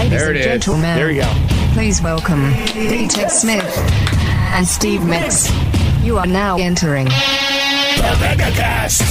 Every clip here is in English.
Ladies There and it is. gentlemen, There we go. please welcome DJ Smith and Steve Mix. You are now entering The Megacast.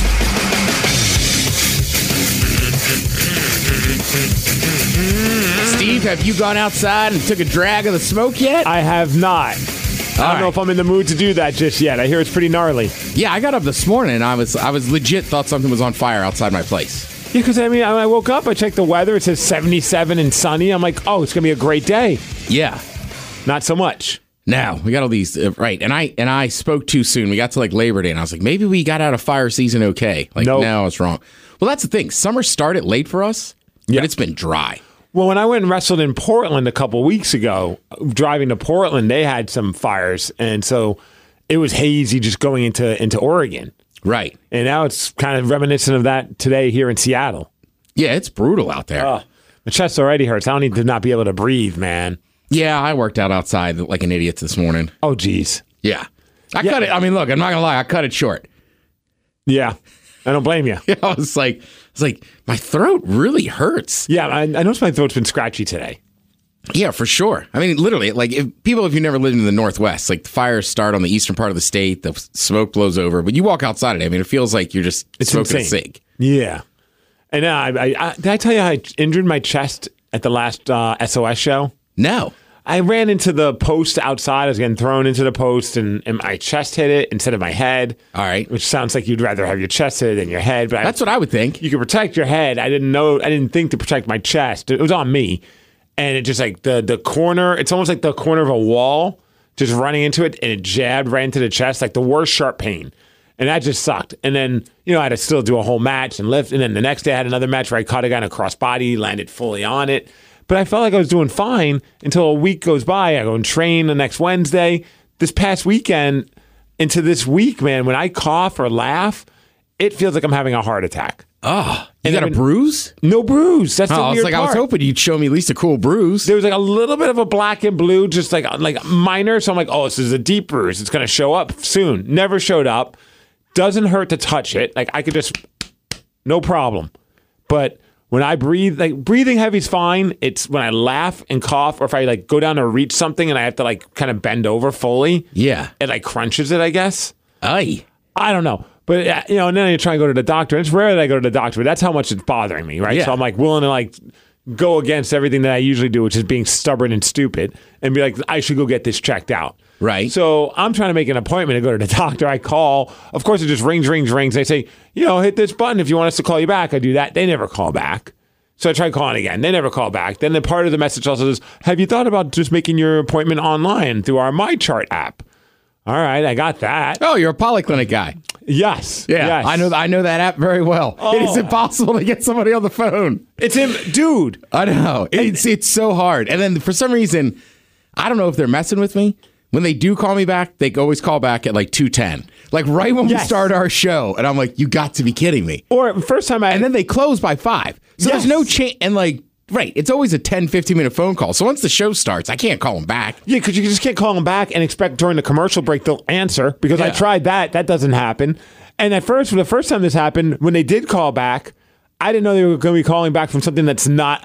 Steve, have you gone outside and took a drag of the smoke yet? I have not. I don't know if I'm in the mood to do that just yet. I hear it's pretty gnarly. Yeah, I got up this morning and I was legit thought something was on fire outside my place. Yeah, because I woke up, I checked the weather, it says 77 and sunny. I'm like, oh, it's going to be a great day. Yeah. Not so much. Now, we got all these, right, and I spoke too soon. We got to like Labor Day and I was like, maybe we got out of fire season okay. Like, Nope. no, it's wrong. Well, that's the thing. Summer started late for us, but it's been dry. Well, when I went and wrestled in Portland a couple weeks ago, driving to Portland, they had some fires. And so it was hazy just going into Oregon. Right. And now it's kind of reminiscent of that today here in Seattle. Yeah, it's brutal out there. My chest already hurts. I don't need to not be able to breathe, man. Yeah, I worked out outside like an idiot this morning. Oh, geez. Yeah. I cut it. I mean, look, I'm not going to lie. I cut it short. Yeah. I don't blame you. I was like, my throat really hurts. Yeah, I noticed my throat's been scratchy today. Yeah, for sure. I mean, literally, like if you've never lived in the Northwest, like the fires start on the eastern part of the state, the smoke blows over, but you walk outside it. I mean, it feels like you're just smoking a cig. Yeah. And did I tell you how I injured my chest at the last SOS show? No. I ran into the post outside. I was getting thrown into the post, and my chest hit it instead of my head. All right. Which sounds like you'd rather have your chest hit than your head. But That's what I would think. You could protect your head. I didn't think to protect my chest. It was on me. And it just like the corner, it's almost like the corner of a wall, just running into it, and it jabbed right into the chest, like the worst sharp pain. And that just sucked. And then, I had to still do a whole match and lift. And then the next day I had another match where I caught a guy in a crossbody, landed fully on it. But I felt like I was doing fine until a week goes by. I go and train the next Wednesday. This past weekend into this week, man, when I cough or laugh, it feels like I'm having a heart attack. Oh, you got a bruise? No bruise. That's the weird part. I was hoping you'd show me at least a cool bruise. There was like a little bit of a black and blue, just like minor. So I'm like, oh, this is a deep bruise. It's going to show up soon. Never showed up. Doesn't hurt to touch it. Like I could just, no problem. But when I breathe, like breathing heavy is fine. It's when I laugh and cough, or if I like go down to reach something and I have to like kind of bend over fully. Yeah. It like crunches it, I guess. Aye. I don't know. But, and then I try and go to the doctor. It's rare that I go to the doctor, but that's how much it's bothering me, right? Yeah. So I'm like willing to like go against everything that I usually do, which is being stubborn and stupid, and be like, I should go get this checked out. Right. So I'm trying to make an appointment to go to the doctor. I call. Of course, it just rings. They say, hit this button if you want us to call you back. I do that. They never call back. So I try calling again. They never call back. Then the part of the message also says, have you thought about just making your appointment online through our MyChart app? All right, I got that. Oh, you're a polyclinic guy. Yes. Yeah, yes. I know that app very well. Oh. It is impossible to get somebody on the phone. It's him, dude. I know. It's so hard. And then for some reason, I don't know if they're messing with me. When they do call me back, they always call back at like 2:10. Like right when we start our show. And I'm like, you got to be kidding me. Or first time And then they close by 5. So there's no change. And like, right, it's always a 10, 15-minute phone call. So once the show starts, I can't call them back. Yeah, because you just can't call them back and expect during the commercial break they'll answer, because I tried that. That doesn't happen. And at first, the first time this happened, when they did call back, I didn't know they were going to be calling back from something that's not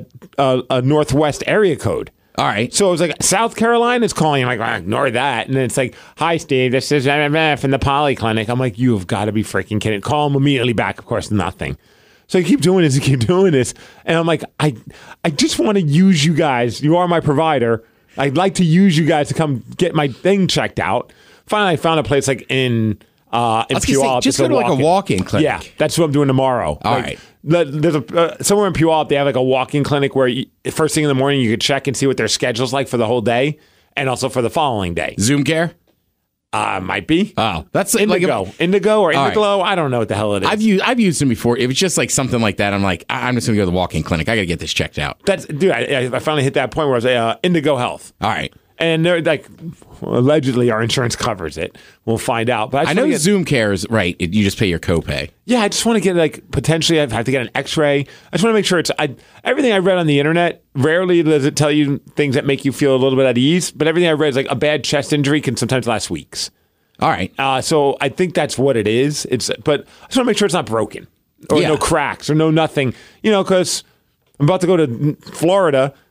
a Northwest area code. All right. So it was like, South Carolina is calling. I'm like, well, ignore that. And then it's like, hi, Steve, this is from the polyclinic. I'm like, you have got to be freaking kidding. Call them immediately back. Of course, nothing. So I keep doing this. And I'm like, I just want to use you guys. You are my provider. I'd like to use you guys to come get my thing checked out. Finally, I found a place like in Puyallup. Just go to like a walk-in clinic. Yeah, that's what I'm doing tomorrow. All right. There's somewhere in Puyallup, they have like a walk-in clinic where first thing in the morning you could check and see what their schedule's like for the whole day, and also for the following day. Zoom care? Might be. Oh, that's Indigo. like Indigo or Indiglo. Right. I don't know what the hell it is. I've used them before. If it's just like something like that, I'm like, I'm just going to go to the walk-in clinic. I got to get this checked out. Dude, I finally hit that point where I was like, Indigo Health. All right. And they're like, allegedly, our insurance covers it. We'll find out. But I know Zoom Care is right. You just pay your copay. Yeah, I just want to get potentially I have to get an X-ray. I just want to make sure everything I read on the internet. Rarely does it tell you things that make you feel a little bit at ease. But everything I read is like a bad chest injury can sometimes last weeks. All right. So I think that's what it is. But I just want to make sure it's not broken or no cracks or no nothing. Because I'm about to go to Florida.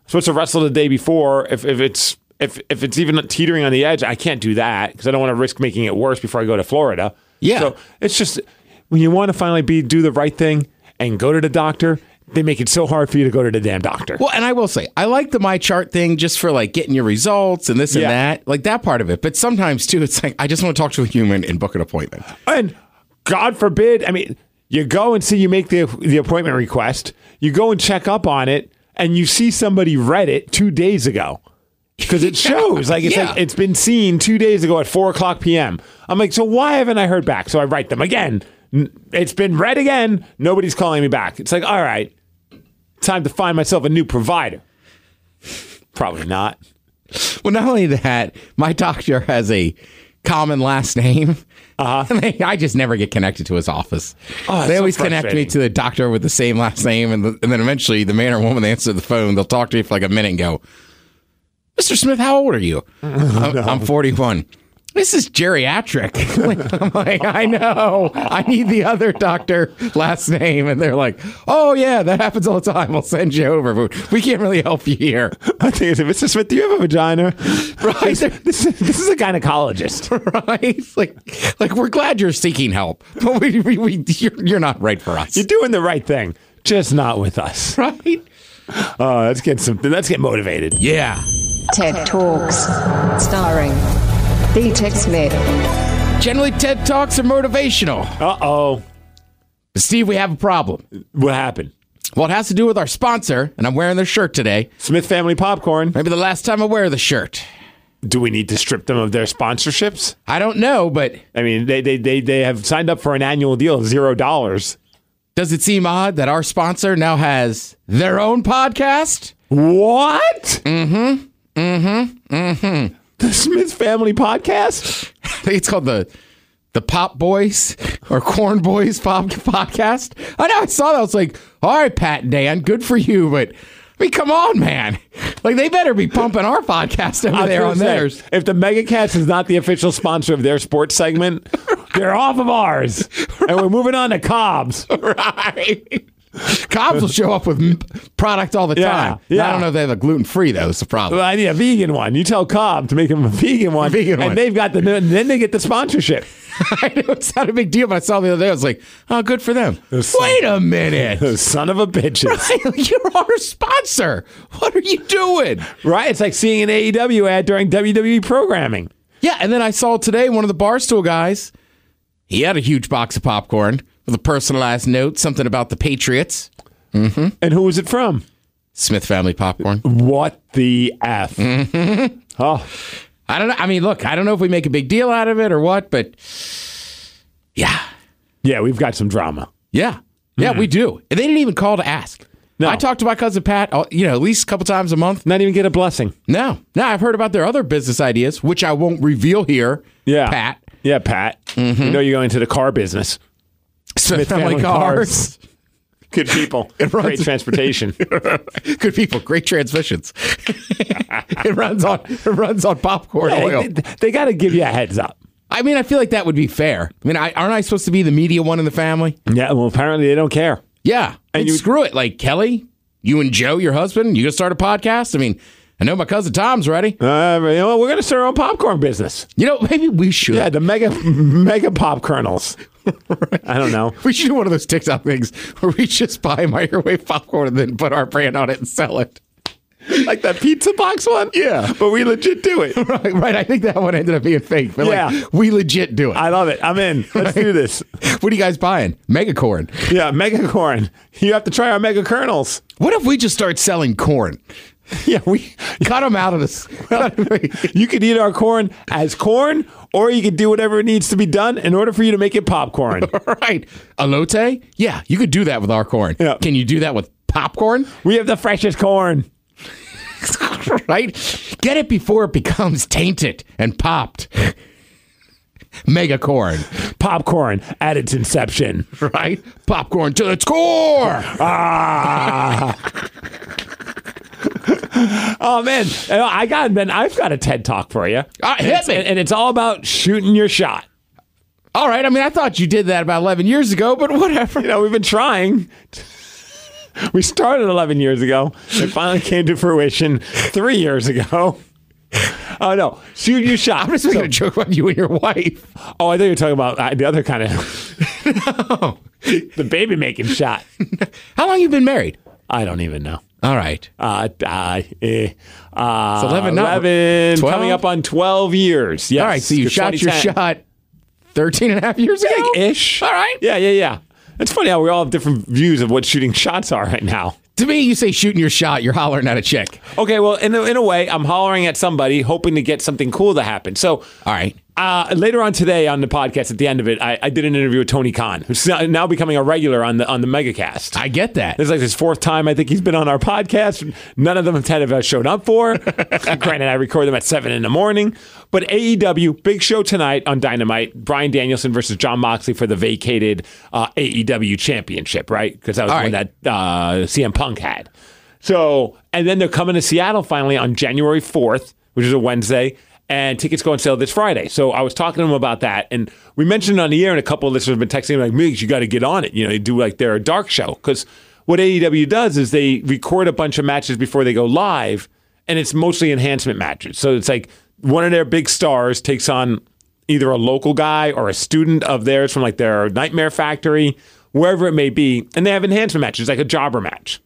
supposed to wrestle the day before. If it's even teetering on the edge, I can't do that because I don't want to risk making it worse before I go to Florida. Yeah. So it's just when you want to finally do the right thing and go to the doctor, they make it so hard for you to go to the damn doctor. Well, and I will say, I like the MyChart thing just for like getting your results and this and that, like that part of it. But sometimes too, it's like, I just want to talk to a human and book an appointment. And God forbid, I mean, you go and see, you make the appointment request, you go and check up on it, and you see somebody read it 2 days ago. Because it shows, like it's been seen 2 days ago at 4:00 p.m. I'm like, so why haven't I heard back? So I write them again. It's been read again. Nobody's calling me back. It's like, all right, time to find myself a new provider. Probably not. Well, not only that, my doctor has a common last name. And I just never get connected to his office. They always connect me to the doctor with the same last name. And then eventually the man or woman that answers the phone, they'll talk to you for like a minute and go, Mr. Smith, how old are you? I'm 41. This is geriatric. I'm like, I know. I need the other doctor last name. And they're like, oh, yeah, that happens all the time. We'll send you over. But we can't really help you here. I think it's Mr. Smith, do you have a vagina? Right. This is a gynecologist. Right? Like we're glad you're seeking help. But you're not right for us. You're doing the right thing, just not with us. Right? Let's get motivated. Yeah. TED Talks, starring D-Tech Smith. Generally, TED Talks are motivational. Uh-oh. But Steve, we have a problem. What happened? Well, it has to do with our sponsor, and I'm wearing their shirt today. Smith Family Popcorn. Maybe the last time I wear the shirt. Do we need to strip them of their sponsorships? I don't know, but I mean, they have signed up for an annual deal of $0. does it seem odd that our sponsor now has their own podcast? What? The Smith Family Podcast? I think it's called the Pop Boys or Corn Boys podcast. I know, I saw that. I was like, all right, Pat and Dan, good for you, but I mean, come on, man. Like, they better be pumping our podcast over there on theirs. If the MegaCats is not the official sponsor of their sports segment, they're off of ours. Right. And we're moving on to Cobb's. Right. Cobb's will show up with product all the time. Yeah. I don't know if they have a gluten-free, though. It's the problem. Well, I need a vegan one. You tell Cobb to make him a vegan one. And they've got then they get the sponsorship. I know it's not a big deal, but I saw the other day. I was like, oh, good for them. Wait a minute. Son of a bitches. Right? You're our sponsor. What are you doing? Right? It's like seeing an AEW ad during WWE programming. Yeah, and then I saw today one of the Barstool guys. He had a huge box of popcorn with a personalized note, something about the Patriots. Mm-hmm. And who was it from? Smith Family Popcorn. What the F? Mm-hmm. Oh. I don't know. I mean, look, I don't know if we make a big deal out of it or what, but yeah. Yeah, we've got some drama. Yeah. Yeah, we do. And they didn't even call to ask. No. I talk to my cousin Pat, at least a couple times a month. Not even get a blessing. No. I've heard about their other business ideas, which I won't reveal here. Yeah. Pat. Yeah, Pat. Mm-hmm. You know you're going into the car business. Smith Family Cars. Good people. Great transportation. Good people. Great transmissions. It runs on popcorn oil. They got to give you a heads up. I mean, I feel like that would be fair. I mean, aren't I supposed to be the media one in the family? Yeah, well, apparently they don't care. Yeah. And screw it. Like, Kelly, you and Joe, your husband, you going to start a podcast? I mean, I know my cousin Tom's ready. We're going to start our own popcorn business. Maybe we should. Yeah, the mega pop kernels. Right. I don't know. We should do one of those TikTok things where we just buy microwave popcorn and then put our brand on it and sell it. Like that pizza box one? Yeah. But we legit do it. Right. I think that one ended up being fake. But we legit do it. I love it. I'm in. Let's do this. What are you guys buying? Megacorn. Yeah, Megacorn. You have to try our mega kernels. What if we just start selling corn? Yeah, we cut them out of this. You could eat our corn as corn, or you could do whatever needs to be done in order for you to make it popcorn. Right. Elote? Yeah, you could do that with our corn. Yeah. Can you do that with popcorn? We have the freshest corn. Right? Get it before it becomes tainted and popped. Mega corn. Popcorn at its inception. Right? Popcorn to its core. Oh, man. I've got a TED Talk for you. Hit me. And it's all about shooting your shot. All right. I mean, I thought you did that about 11 years ago, but whatever. We've been trying. We started 11 years ago. It finally came to fruition 3 years ago. Oh, no. Shoot your shot. I'm just making a joke about you and your wife. Oh, I thought you were talking about the other kind of... No. The baby-making shot. How long you been married? I don't even know. All right. It's 11, 12? 12? Coming up on 12 years. Yes. All right, so you shot your 2010. shot 13 and a half years ago? Ish. All right. Yeah. It's funny how we all have different views of what shooting shots are right now. To me, you say shooting your shot, you're hollering at a chick. Okay, well, in a way, I'm hollering at somebody, hoping to get something cool to happen. So, All right. Later on today on the podcast, at the end of it, I did an interview with Tony Khan, who's now becoming a regular on the Megacast. I get that. This is like his fourth time I think he's been on our podcast. None of them have shown up for. Granted, I record them at 7 in the morning. But AEW, big show tonight on Dynamite. Bryan Danielson versus Jon Moxley for the vacated AEW championship, right? Because that was All one right. that CM Punk had. So, and then they're coming to Seattle finally on January 4th, which is a Wednesday. And tickets go on sale this Friday. So I was talking to him about that. And we mentioned it on the air, and a couple of listeners have been texting me like, Migs, you got to get on it. You know, they do like their dark show. Because what AEW does is they record a bunch of matches before they go live, and it's mostly enhancement matches. So it's like one of their big stars takes on either a local guy or a student of theirs from like their Nightmare Factory, wherever it may be. And they have enhancement matches, like a jobber match.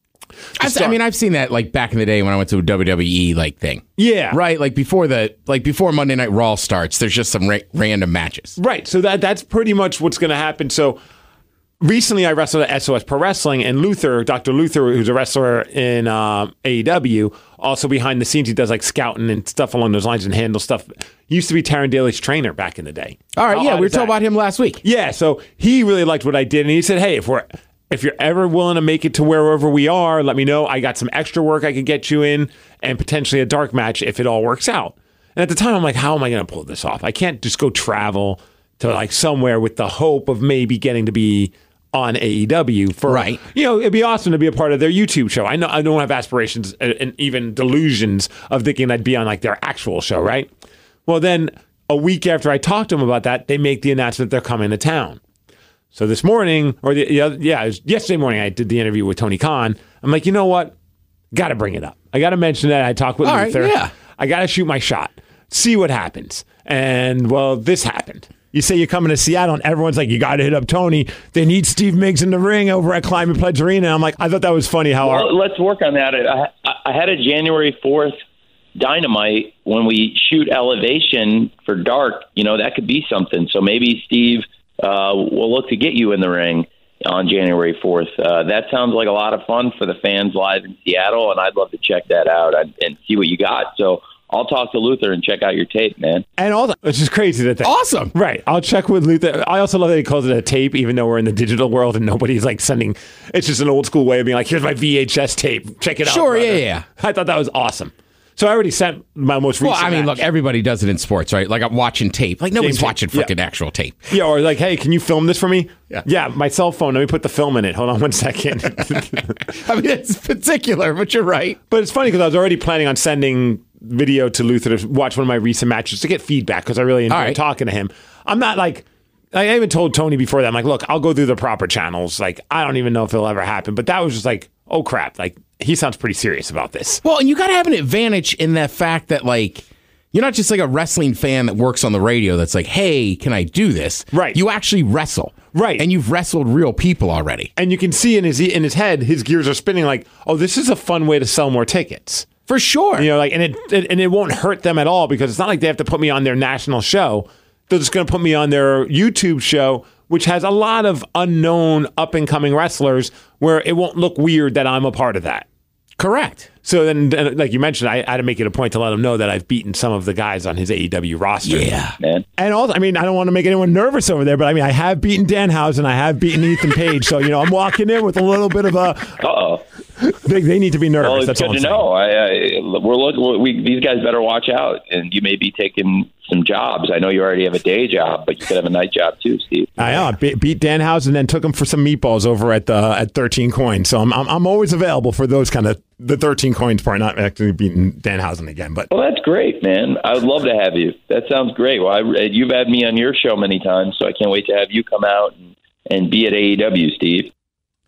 I've seen that like back in the day when I went to a WWE like thing. Yeah. Right, like before Monday Night Raw starts, there's just some random matches. Right. So that's pretty much what's going to happen. So recently I wrestled at SOS Pro Wrestling, and Dr. Luther, who's a wrestler in AEW, also behind the scenes, he does like scouting and stuff along those lines and handle stuff. He used to be Taryn Daly's trainer back in the day. All right, How yeah, odd we were is that? talking about him last week. Yeah, so he really liked what I did, and he said, hey, if you're ever willing to make it to wherever we are, let me know. I got some extra work I could get you in, and potentially a dark match if it all works out. And at the time, I'm like, how am I going to pull this off? I can't just go travel to like somewhere with the hope of maybe getting to be on AEW for, Right. You know, it'd be awesome to be a part of their YouTube show. I know I don't have aspirations and even delusions of thinking I'd be on like their actual show, right? Well, then a week after I talked to them about that, they make the announcement they're coming to town. So this morning, it was yesterday morning, I did the interview with Tony Khan. I'm like, you know what? Got to bring it up. I got to mention that I talked with All Luther. right, yeah. I got to shoot my shot, see what happens. And well, this happened. You say you're coming to Seattle, and everyone's like, you got to hit up Tony. They need Steve Miggs in the ring over at Climate Pledge Arena. And I'm like, I thought that was funny how let's work on that. I had a January 4th Dynamite when we shoot Elevation for Dark. You know, that could be something. So maybe Steve we'll look to get you in the ring on January 4th. That sounds like a lot of fun for the fans live in Seattle, and I'd love to check that out and see what you got. So I'll talk to Luther and check out your tape, man. And all that, which is crazy that Awesome. Right. I'll check with Luther. I also love that he calls it a tape, even though we're in the digital world and nobody's like sending. It's just an old school way of being like, here's my VHS tape. Check it out. Sure, brother. yeah. I thought that was awesome. So I already sent my most recent. Well, I mean, match. look, everybody does it in sports, right? Like I'm watching tape. Like nobody's tape. watching freaking actual tape. Yeah, or like, hey, can you film this for me? Yeah. My cell phone. Let me put the film in it. Hold on 1 second. I mean, it's particular, but you're right. But it's funny because I was already planning on sending video to Luther to watch one of my recent matches to get feedback because I really enjoyed All right. talking to him. I'm not like, I even told Tony before that, I'm like, look, I'll go through the proper channels. Like, I don't even know if it'll ever happen. But that was just like, oh crap. Like, he sounds pretty serious about this. Well, and you got to have an advantage in that fact that, like, you're not just like a wrestling fan that works on the radio that's like, hey, can I do this? Right. You actually wrestle. Right. And you've wrestled real people already. And you can see in his head, his gears are spinning like, oh, this is a fun way to sell more tickets. For sure. You know, like, and it won't hurt them at all because it's not like they have to put me on their national show. They're just going to put me on their YouTube show, which has a lot of unknown up and coming wrestlers where it won't look weird that I'm a part of that. Correct. So then, like you mentioned, I had to make it a point to let him know that I've beaten some of the guys on his AEW roster. Yeah. Man. And also, I mean, I don't want to make anyone nervous over there, but I mean, I have beaten Danhausen, I have beaten Ethan Page. So, you know, I'm walking in with a little bit of a, Uh-oh. they need to be nervous. Well, it's That's all good I'm to saying. know. These guys better watch out, and you may be taking some jobs. I know you already have a day job, but you could have a night job too, Steve. I know. I beat Danhausen and then took him for some meatballs over at 13 Coins. So I'm always available for those kind of the 13 Coins part, not actually beating Danhausen again. But Well, that's great, man. I would love to have you. That sounds great. Well, you've had me on your show many times, so I can't wait to have you come out and be at AEW, Steve.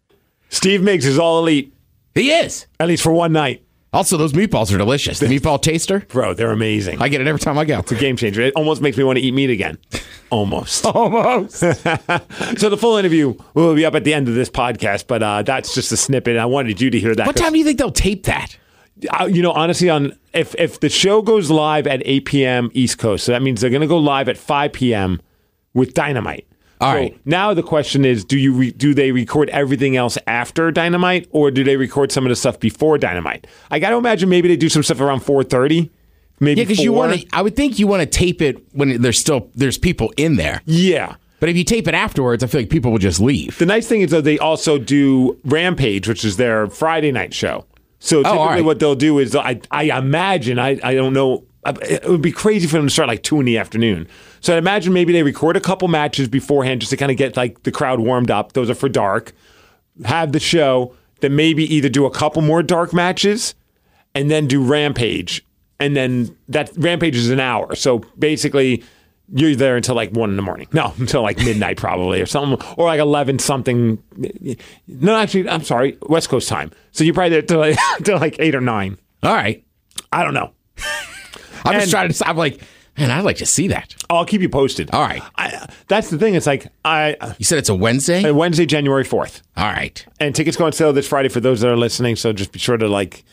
Steve Miggs is all elite, He is. at least for one night. Also, those meatballs are delicious. The meatball taster. Bro, they're amazing. I get it every time I go. It's a game changer. It almost makes me want to eat meat again. Almost. Almost. So the full interview will be up at the end of this podcast, but that's just a snippet. I wanted you to hear that. What time do you think they'll tape that? Honestly, if the show goes live at 8 p.m. East Coast, so that means they're going to go live at 5 p.m. with Dynamite. All So right. Now the question is, do they record everything else after Dynamite, or do they record some of the stuff before Dynamite? I got to imagine maybe they do some stuff around 4:30. Maybe Yeah, because 4. I would think you want to tape it when there's people in there. Yeah. But if you tape it afterwards, I feel like people will just leave. The nice thing is, though, they also do Rampage, which is their Friday night show. So typically all right. what they'll do is, I imagine, I don't know, it would be crazy for them to start like 2 in the afternoon. So I imagine maybe they record a couple matches beforehand just to kind of get like the crowd warmed up. Those are for dark. Have the show, then maybe either do a couple more dark matches and then do Rampage. And then that Rampage is an hour. So basically you're there until like 1 in the morning. No, until like midnight probably or something. Or like 11 something. No, actually, I'm sorry, West Coast time. So you're probably there till like 8 or 9. All right. I don't know. I'm just trying to. I'm like, man, I'd like to see that. I'll keep you posted. All right. That's the thing. It's like You said it's a Wednesday? Wednesday, January 4th. All right. And tickets go on sale this Friday for those that are listening. So just be sure to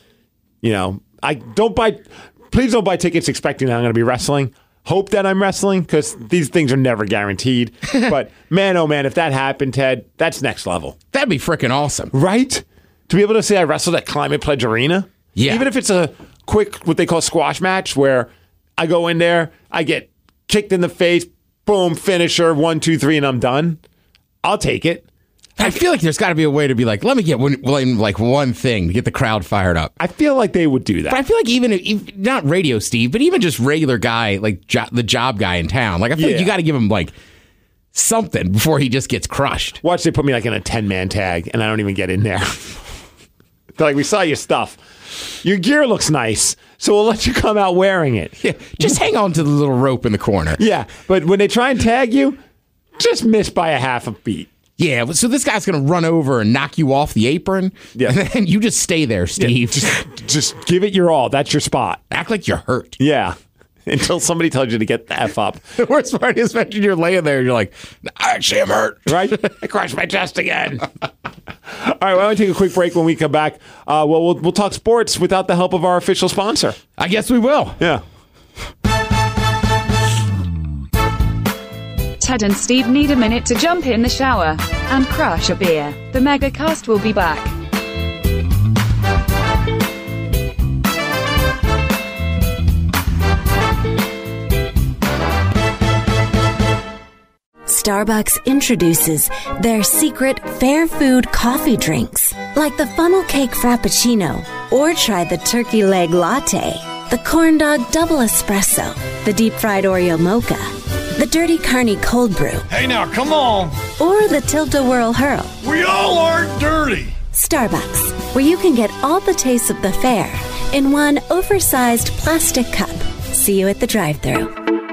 please don't buy tickets expecting that I'm going to be wrestling. Hope that I'm wrestling because these things are never guaranteed. But man, oh man, if that happened, Ted, that's next level. That'd be freaking awesome. Right? To be able to say I wrestled at Climate Pledge Arena. Yeah. Even if it's a quick, what they call squash match where I go in there, I get kicked in the face, boom, finisher, 1, 2, 3, and I'm done. I'll take it. I feel like there's got to be a way to be like, let me get one thing to get the crowd fired up. I feel like they would do that. But I feel like even if, not Radio Steve, but even just regular guy, like the job guy in town, like I feel like you got to give him like something before he just gets crushed. Watch they put me like in a 10-man tag and I don't even get in there. They're like, we saw your stuff. Your gear looks nice, so we'll let you come out wearing it. Yeah, just hang on to the little rope in the corner. Yeah, but when they try and tag you, just miss by a half a beat. Yeah, so this guy's going to run over and knock you off the apron, Yeah. and then you just stay there, Steve. Just give it your all. That's your spot. Act like you're hurt. Yeah. Until somebody tells you to get the F up. The worst part is when you're laying there and you're like, I actually am hurt. Right? I crushed my chest again. All right, why don't we take a quick break? When we come back, we'll talk sports without the help of our official sponsor. I guess we will. Yeah. Ted and Steve need a minute to jump in the shower and crush a beer. The Megacast will be back. Starbucks introduces their secret fair food coffee drinks, like the funnel cake frappuccino, or try the turkey leg latte, the corn dog double espresso, the deep fried Oreo mocha, the dirty carny cold brew, Hey now, come on. or the tilt-a-whirl hurl. We all aren't dirty. Starbucks, where you can get all the tastes of the fair in one oversized plastic cup. See you at the drive-thru.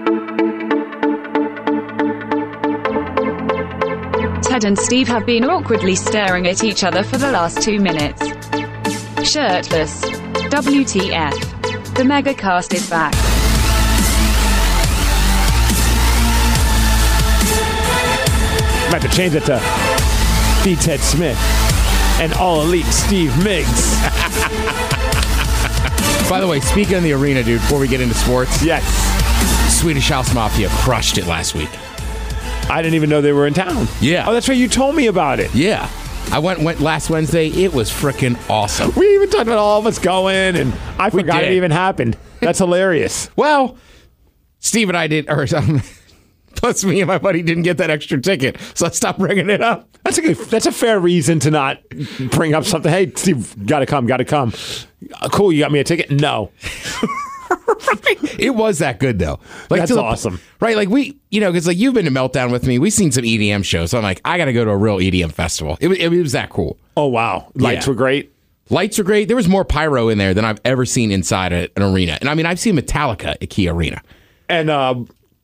Ted and Steve have been awkwardly staring at each other for the last 2 minutes. Shirtless. WTF. The Megacast is back. Might have to change it to B. Ted Smith and All Elite Steve Miggs. By the way, speaking of the arena, dude, before we get into sports, Yes. Swedish House Mafia crushed it last week. I didn't even know they were in town. Yeah. Oh, that's right. You told me about it. Yeah. I went last Wednesday. It was freaking awesome. We even talked about all of us going, and I We forgot it did. even happened. That's hilarious. Well, Steve and I did, or plus me and my buddy didn't get that extra ticket, so I stopped bringing it up. That's a fair reason to not bring up something. Hey, Steve, gotta come. Cool, you got me a ticket? No. It was that good though. Like That's to the- awesome. Right? Like because like you've been to Meltdown with me. We've seen some EDM shows. So I'm like, I got to go to a real EDM festival. It was that cool. Oh, wow. Lights Yeah. were great. Lights are great. There was more pyro in there than I've ever seen inside an arena. And I mean, I've seen Metallica at Key Arena. And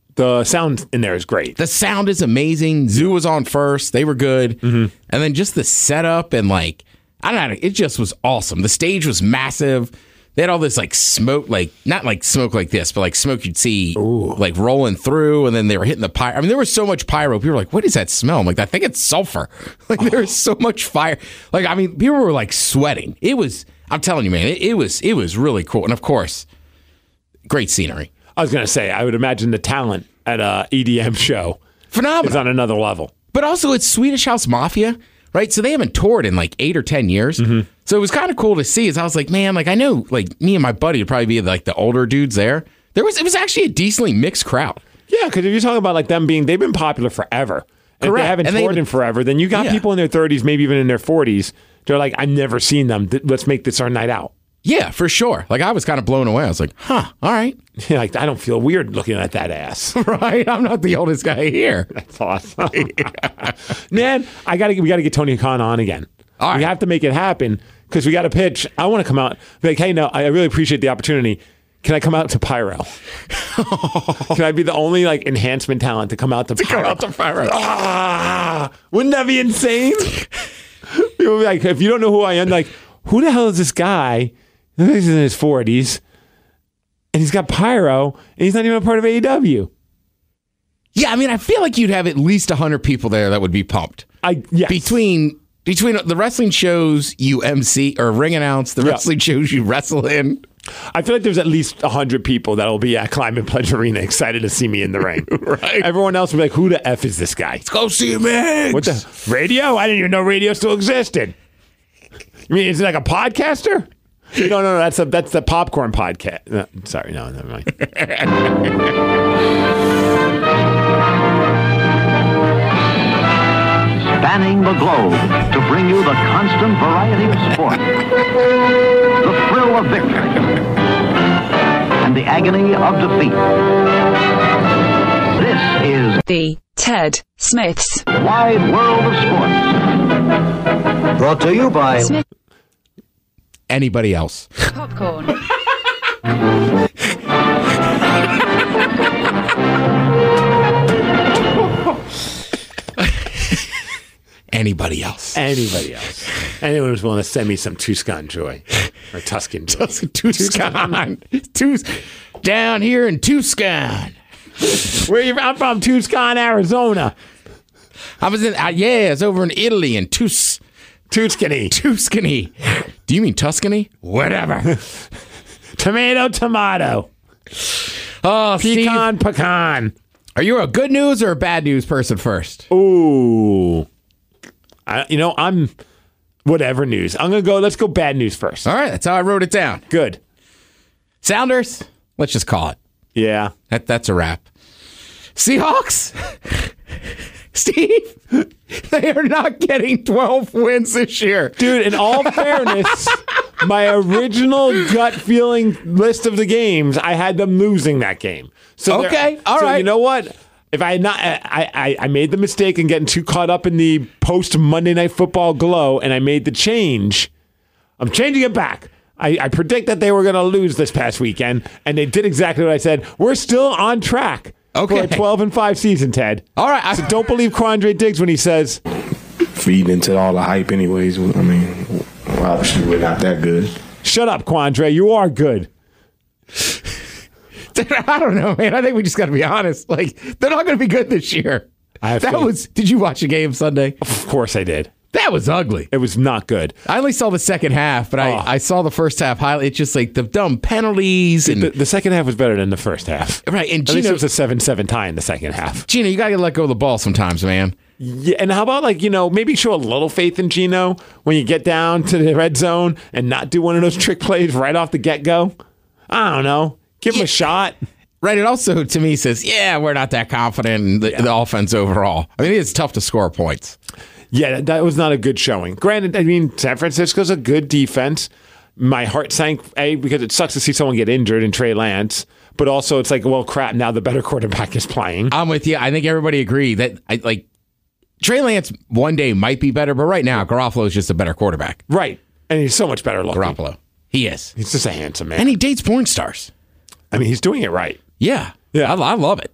The sound in there is great. The sound is amazing. Zoo was on first. They were good. And then just the setup and like, I don't know, it just was awesome. The stage was massive. They had all this like smoke, like not like smoke like this, but like smoke you'd see like rolling through, and then they were hitting the pyro. I mean, there was so much pyro. People were like, what is that smell? I'm like, I think it's sulfur. Like there was so much fire. Like, I mean, people were like sweating. It was, I'm telling you, man, it was really cool. And of course, great scenery. I was going to say, I would imagine the talent at a EDM show Phenomenal. is on another level. But also, it's Swedish House Mafia, right? So they haven't toured in like 8 or 10 years. So it was kind of cool to see. As I was like, man, like I know, like me and my buddy would probably be like the older dudes there. It was actually a decently mixed crowd. Yeah, because if you're talking about like them being, they've been popular forever. And if they haven't toured in forever, then you got people in their 30s, maybe even in their 40s. They're like, I've never seen them. Let's make this our night out. Yeah, for sure. Like I was kind of blown away. I was like, huh, all right. Yeah, like I don't feel weird looking at that ass. Right? I'm not the oldest guy here. That's awesome. Man, we gotta get Tony Khan on again. All right. We have to make it happen because we got to pitch. I want to come out be like, hey, no, I really appreciate the opportunity. Can I come out to Pyro? Can I be the only like enhancement talent to come out to Pyro? Wouldn't that be insane? People be like, if you don't know who I am, like, who the hell is this guy? He's in his 40s, and he's got Pyro, and he's not even a part of AEW. Yeah, I mean, I feel like you'd have at least 100 people there that would be pumped. Yes. Between the wrestling shows you MC or ring announce, the wrestling shows you wrestle in. I feel like there's at least 100 people that will be at Climate Pledge Arena excited to see me in the ring. Right. Everyone else will be like, who the F is this guy? Let's go see Migs. What the? Radio? I didn't even know radio still existed. You mean, is it like a podcaster? No, that's the popcorn podcast. No, sorry, no, never mind. Spanning the globe to bring you the constant variety of sport, the thrill of victory, and the agony of defeat. This is The Ted Smith's Wide World of Sports. Brought to you by Smith Anybody else? Popcorn. Anybody else? Anybody else? Anyone who's willing to send me some Tuscan Joy or Tuscan Joy. Tucson. Down here in Tucson. I'm from Tucson, Arizona. I was over in Italy in Tuscany. Tuscany. Do you mean Tuscany? Whatever. Tomato. Oh, Pecan. Are you a good news or a bad news person first? Ooh. I'm whatever news. Let's go bad news first. All right, that's how I wrote it down. Good. Sounders, let's just call it. Yeah. That's a wrap. Seahawks? Steve, they are not getting 12 wins this year. Dude, in all fairness, my original gut feeling list of the games, I had them losing that game. So all right. You know what? If I had not, I made the mistake in getting too caught up in the post Monday Night Football glow, and I made the change. I'm changing it back. I predict that they were going to lose this past weekend, and they did exactly what I said. We're still on track for a 12-5 season, Ted. All right. So don't believe Quandre Diggs when he says feeding into all the hype anyways. I mean, obviously we're not that good. Shut up, Quandre. You are good. I don't know, man. I think we just got to be honest. Like, they're not going to be good this year. Did you watch the game Sunday? Of course I did. That was ugly. It was not good. I only saw the second half, but I saw the first half highlight. It's just like the dumb penalties. And the second half was better than the first half. Right. And At least it was a 7-7 tie in the second half. Gino, you got to let go of the ball sometimes, man. Yeah, and how about maybe show a little faith in Gino when you get down to the red zone and not do one of those trick plays right off the get-go? I don't know. Give him a shot. Right. It also, to me, says, we're not that confident in the offense overall. I mean, it's tough to score points. Yeah, that was not a good showing. Granted, I mean, San Francisco's a good defense. My heart sank, because it sucks to see someone get injured in Trey Lance, but also it's like, well, crap, now the better quarterback is playing. I'm with you. I think everybody agreed that, Trey Lance one day might be better, but right now, Garoppolo is just a better quarterback. Right. And he's so much better looking. Garoppolo. He is. He's just a handsome man. And he dates porn stars. I mean, he's doing it right. Yeah. I love it.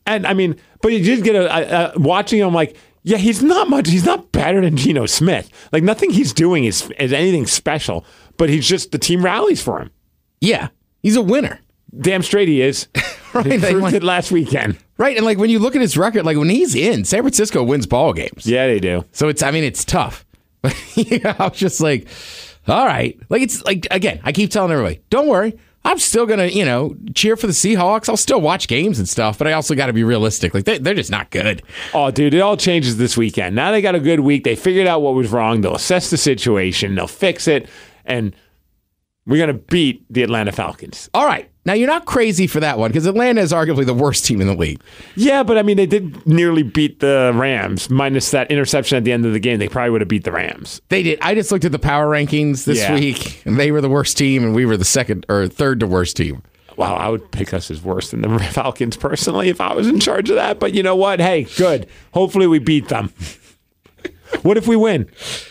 And I mean, but you did get watching him like, yeah, he's not much. He's not better than Geno Smith. Like nothing he's doing is anything special, but he's just, the team rallies for him. Yeah. He's a winner. Damn straight he is. Right. He proved it last weekend. Right. And like when you look at his record, like when he's in, San Francisco wins ball games. Yeah, they do. So it's tough. But I was just like, all right. Like it's like, again, I keep telling everybody, don't worry. I'm still going to, cheer for the Seahawks. I'll still watch games and stuff, but I also got to be realistic. Like, they're just not good. Oh, dude, it all changes this weekend. Now they got a good week. They figured out what was wrong. They'll assess the situation. They'll fix it. And we're going to beat the Atlanta Falcons. All right. Now, you're not crazy for that one because Atlanta is arguably the worst team in the league. Yeah, but I mean, they did nearly beat the Rams. Minus that interception at the end of the game, they probably would have beat the Rams. They did. I just looked at the power rankings this week, and they were the worst team, and we were the second or third to worst team. Wow, I would pick us as worse than the Falcons personally if I was in charge of that. But you know what? Hey, good. Hopefully we beat them. What if we win?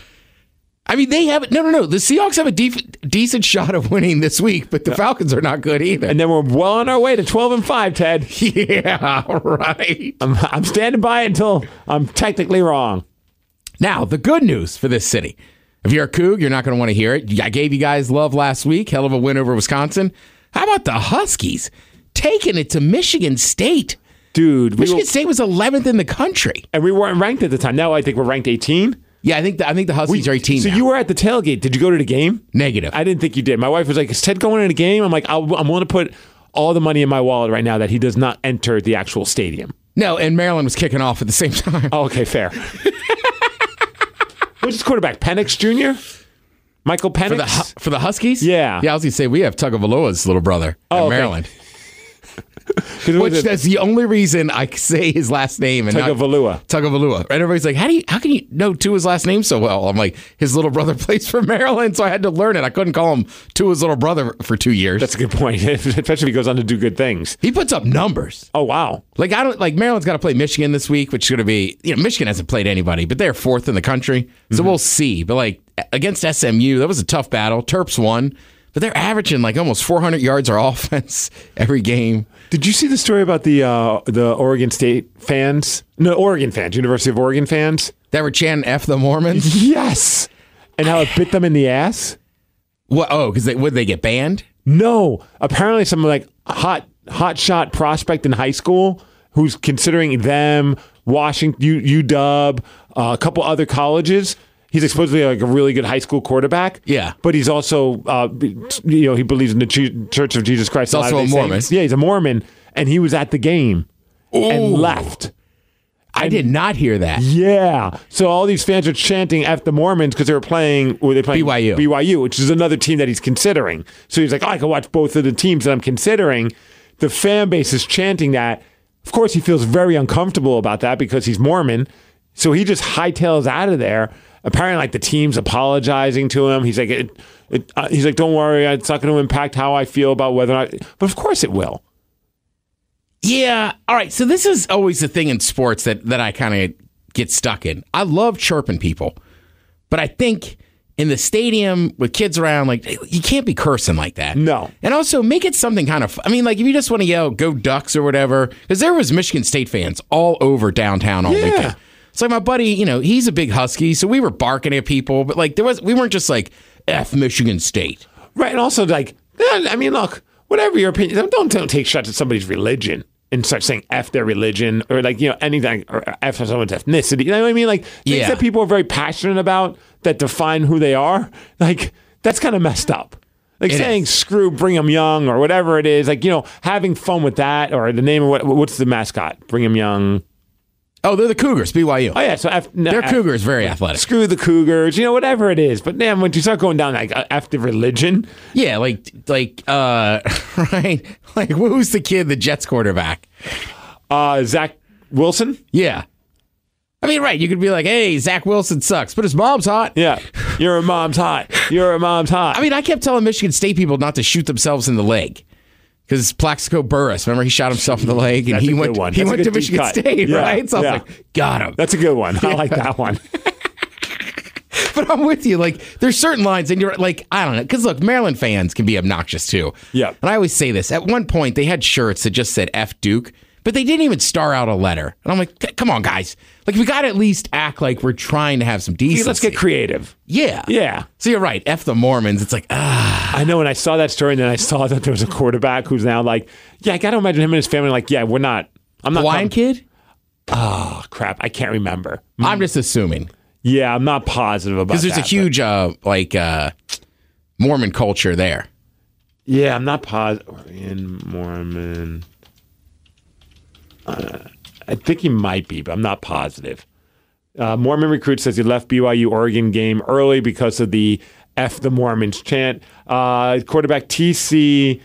I mean, they have no. The Seahawks have a decent shot of winning this week, but the Falcons are not good either. And then we're well on our way to 12-5, Ted. Yeah, right. I'm standing by it until I'm technically wrong. Now, the good news for this city. If you're a Coug, you're not going to want to hear it. I gave you guys love last week. Hell of a win over Wisconsin. How about the Huskies taking it to Michigan State? Dude. Michigan State was 11th in the country. And we weren't ranked at the time. Now I think we're ranked 18. Yeah, I think the Huskies are 18 So now. you were at the tailgate. Did you go to the game? Negative. I didn't think you did. My wife was like, is Ted going to the game? I'm like, I'm willing to put all the money in my wallet right now that he does not enter the actual stadium. No, and Maryland was kicking off at the same time. Oh, okay, fair. What's his quarterback? Penix Jr.? Michael Penix? For the Huskies? Yeah. Yeah, I was going to say, we have Tagovailoa's little brother in Maryland. Which that's the only reason I say his last name. And Tagovailoa. And everybody's like, how can you know Tua's last name so well? I'm like, his little brother plays for Maryland, so I had to learn it. I couldn't call him Tua's little brother for 2 years. That's a good point, especially if he goes on to do good things. He puts up numbers. Oh, wow. Like Maryland's got to play Michigan this week, which is going to be, Michigan hasn't played anybody, but they're fourth in the country. So we'll see. But like against SMU, that was a tough battle. Terps won. But they're averaging like almost 400 yards of offense every game. Did you see the story about the Oregon State fans? No, Oregon fans, University of Oregon fans. That were chanting F the Mormons? Yes. And how it bit them in the ass? What? Oh, because would they get banned? No. Apparently some like hot shot prospect in high school who's considering them, Washington, UW, a couple other colleges. He's supposedly like a really good high school quarterback. Yeah. But he's also, he believes in the Church of Jesus Christ. He's also a Mormon. Yeah, he's a Mormon. And he was at the game and left. I did not hear that. Yeah. So all these fans are chanting F the Mormons because they were playing BYU, which is another team that he's considering. So he's like, I can watch both of the teams that I'm considering. The fan base is chanting that. Of course, he feels very uncomfortable about that because he's Mormon. So he just hightails out of there. Apparently, like the team's apologizing to him. He's like, he's like, don't worry, it's not going to impact how I feel about whether or not. But of course, it will. Yeah. All right. So this is always the thing in sports that I kind of get stuck in. I love chirping people, but I think in the stadium with kids around, like you can't be cursing like that. No. And also make it something kind of. I mean, like if you just want to yell "Go Ducks" or whatever, because there was Michigan State fans all over downtown all weekend. It's like my buddy, he's a big Husky, so we were barking at people, but like we weren't just like F Michigan State. Right, and also like, I mean, look, whatever your opinion, don't take shots at somebody's religion and start saying F their religion or like, anything, or F someone's ethnicity. You know what I mean? Like things that people are very passionate about that define who they are, like that's kind of messed up. Like saying screw Brigham Young or whatever it is, like, having fun with that or the name of what's the mascot? Brigham Young. Oh, they're the Cougars, BYU. Oh, yeah. So they're Cougars, very athletic. Screw the Cougars, whatever it is. But damn, when you start going down like after religion. Yeah, right. Like, who's the kid, the Jets quarterback? Zach Wilson? Yeah. I mean, right. You could be like, hey, Zach Wilson sucks, but his mom's hot. Yeah. Your mom's hot. Your mom's hot. I mean, I kept telling Michigan State people not to shoot themselves in the leg. Because Plaxico Burress, remember he shot himself in the leg and he went to Michigan State, right? So I was like, got him. That's a good one. I like that one. But I'm with you. Like, there's certain lines, and you're like, I don't know. Because look, Maryland fans can be obnoxious too. Yeah. And I always say this. At one point, they had shirts that just said F Duke, But they didn't even star out a letter. And I'm like, come on, guys. Like, we got to at least act like we're trying to have some decency. Let's get creative. Yeah. Yeah. So you're right. F the Mormons. It's like, I know when I saw that story and then I saw that there was a quarterback who's now like, yeah, I got to imagine him and his family like, yeah, I'm not. Hawaiian kid? Oh, crap. I can't remember. I'm just assuming. Yeah, I'm not positive about that. Because there's a huge, Mormon culture there. Yeah, I'm not positive. In Mormon. I think he might be, but I'm not positive. Mormon recruit says he left BYU Oregon game early because of the F the Mormons chant. Quarterback TC,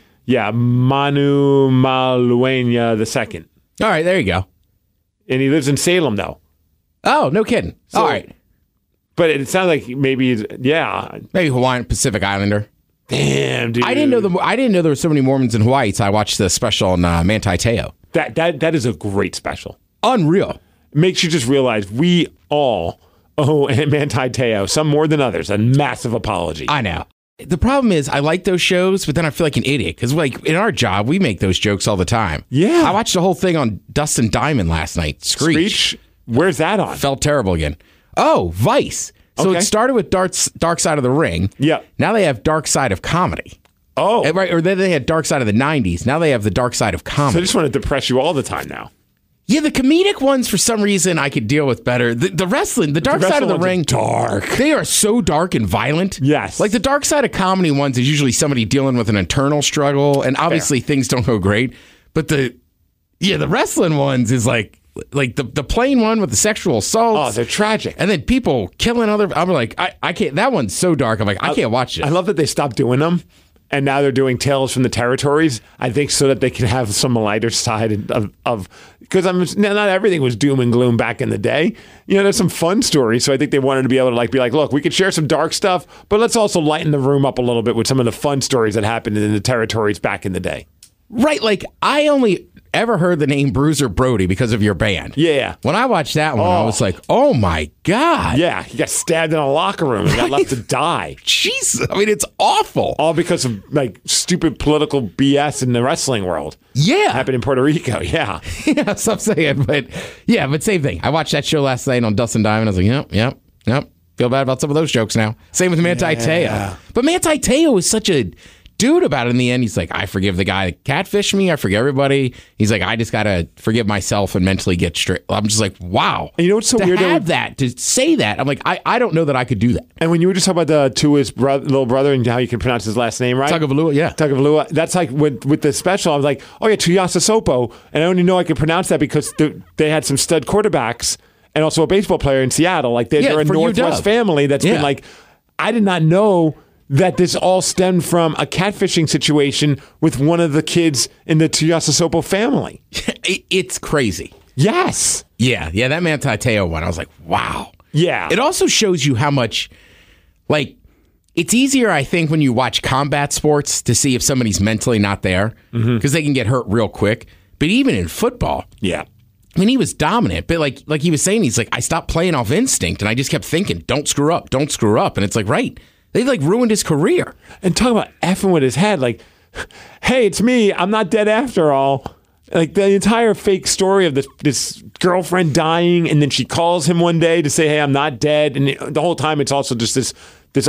Manu Maluena II. All right, there you go. And he lives in Salem, though. Oh, no kidding. All right. But it sounds like maybe Hawaiian Pacific Islander. Damn, dude. I didn't know there were so many Mormons in Hawaii, so I watched the special on Manti Te'o. That is a great special. Unreal. It makes you just realize we all owe Manti Te'o, some more than others, a massive apology. I know. The problem is I like those shows, but then I feel like an idiot because like in our job, we make those jokes all the time. Yeah. I watched the whole thing on Dustin Diamond last night. Screech. Where's that on? Felt terrible again. Oh, Vice. So It started with Dark Side of the Ring. Yeah. Now they have Dark Side of Comedy. Oh. Right. Or then they had Dark Side of the 90s. Now they have the Dark Side of Comedy. So I just want to depress you all the time now. Yeah, the comedic ones, for some reason, I could deal with better. The wrestling, the Dark Side of the Ring. Dark. They are so dark and violent. Yes. Like the Dark Side of Comedy ones is usually somebody dealing with an internal struggle, and obviously things don't go great. But the wrestling ones is like the plain one with the sexual assaults. Oh, they're tragic. And then people killing other. I'm like, I can't. That one's so dark. I'm like, I can't watch it. I love that they stopped doing them. And now they're doing Tales from the Territories, I think, so that they can have some lighter side of because not everything was doom and gloom back in the day. You know, there's some fun stories. So I think they wanted to be able to be like, look, we could share some dark stuff, but let's also lighten the room up a little bit with some of the fun stories that happened in the Territories back in the day. Right. Like, I only ever heard the name Bruiser Brody because of your band. Yeah. When I watched that one, I was like, oh my God. Yeah. He got stabbed in a locker room and got left to die. Jesus. I mean, it's awful. All because of like stupid political BS in the wrestling world. Yeah. Happened in Puerto Rico. Yeah. Yeah, so I'm saying. But same thing. I watched that show last night on Dustin Diamond. I was like, yep. Feel bad about some of those jokes now. Same with Manti Te'o. But Manti Te'o is such a dude about it in the end. He's like, I forgive the guy that catfished me. I forgive everybody. He's like, I just got to forgive myself and mentally get straight. I'm just like, wow. And you know what's so to weird? To say that, I'm like, I don't know that I could do that. And when you were just talking about his little brother and how you can pronounce his last name, right? Tagovailoa, yeah. Tagovailoa. That's like with the special, I was like, oh yeah, Tuiasosopo. And I only know I could pronounce that because they had some stud quarterbacks and also a baseball player in Seattle. Like they're a Northwest family that's been like, I did not know that this all stemmed from a catfishing situation with one of the kids in the Tuiasosopo family. It's crazy. Yes. Yeah, that Manti Te'o one, I was like, wow. Yeah. It also shows you how much, like, it's easier, I think, when you watch combat sports to see if somebody's mentally not there because they can get hurt real quick. But even in football, yeah. I mean, he was dominant, but like he was saying, he's like, I stopped playing off instinct, and I just kept thinking, don't screw up. And it's like, right. They like ruined his career. And talking about effing with his head, like, hey, it's me. I'm not dead after all. Like the entire fake story of this girlfriend dying, and then she calls him one day to say, hey, I'm not dead. And the whole time it's also just this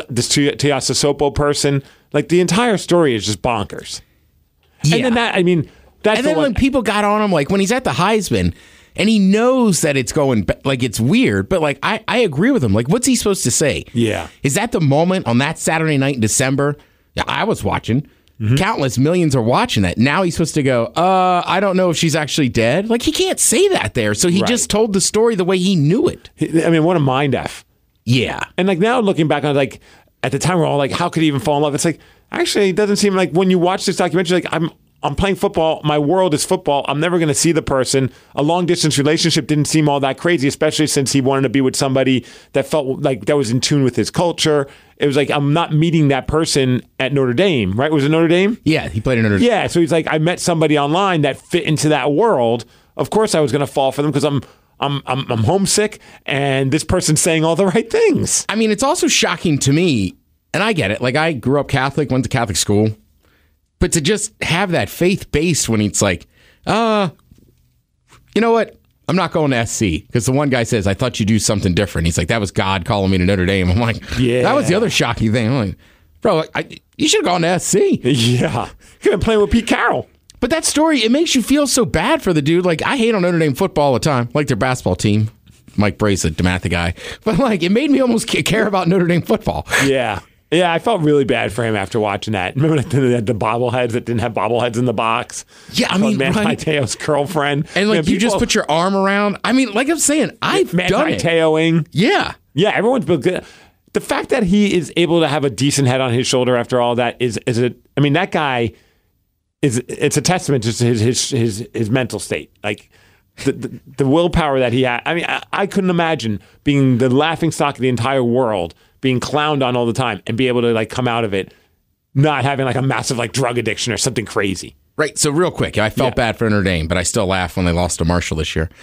Tuiasosopo person. Like the entire story is just bonkers. Yeah. And then that's when people got on him, like when he's at the Heisman, and he knows that it's going, like, it's weird, but, like, I agree with him. Like, what's he supposed to say? Yeah. Is that the moment on that Saturday night in December? Yeah, I was watching. Countless millions are watching that. Now he's supposed to go, I don't know if she's actually dead. Like, he can't say that there. So he just told the story the way he knew it. I mean, what a mind F. Yeah. And, like, now looking back on it, like, at the time we're all like, how could he even fall in love? It's like, actually, it doesn't seem like when you watch this documentary, like, I'm playing football. My world is football. I'm never going to see the person. A long distance relationship didn't seem all that crazy, especially since he wanted to be with somebody that felt like that was in tune with his culture. It was like, I'm not meeting that person at Notre Dame, right? Was it Notre Dame? Yeah, he played in Notre Dame. Yeah, so he's like, I met somebody online that fit into that world. Of course I was going to fall for them because I'm homesick and this person's saying all the right things. I mean, it's also shocking to me, and I get it. Like, I grew up Catholic, went to Catholic school. But to just have that faith base when it's like, you know what? I'm not going to SC because the one guy says, I thought you'd do something different. He's like, that was God calling me to Notre Dame. I'm like, Yeah. That was the other shocking thing. I'm like, bro, you should have gone to SC. Yeah. Could have been playing with Pete Carroll. But that story, it makes you feel so bad for the dude. Like, I hate on Notre Dame football all the time. Like their basketball team. Mike Bray's a DeMatha guy. But, like, it made me almost care about Notre Dame football. Yeah. Yeah, I felt really bad for him after watching that. Remember they had the bobbleheads that didn't have bobbleheads in the box? Yeah, I mean, Manti right? Te'o's girlfriend. And, like, you just put your arm around. I mean, like I'm saying, I've done Manti it. Te'oing. Yeah. Yeah, everyone's been good. The fact that he is able to have a decent head on his shoulder after all that that guy it's a testament to his mental state. Like the willpower that he had. I mean, I couldn't imagine being the laughingstock of the entire world, being clowned on all the time, and be able to like come out of it not having like a massive like drug addiction or something crazy. Right. So real quick, I felt bad for Notre Dame, but I still laugh when they lost to Marshall this year.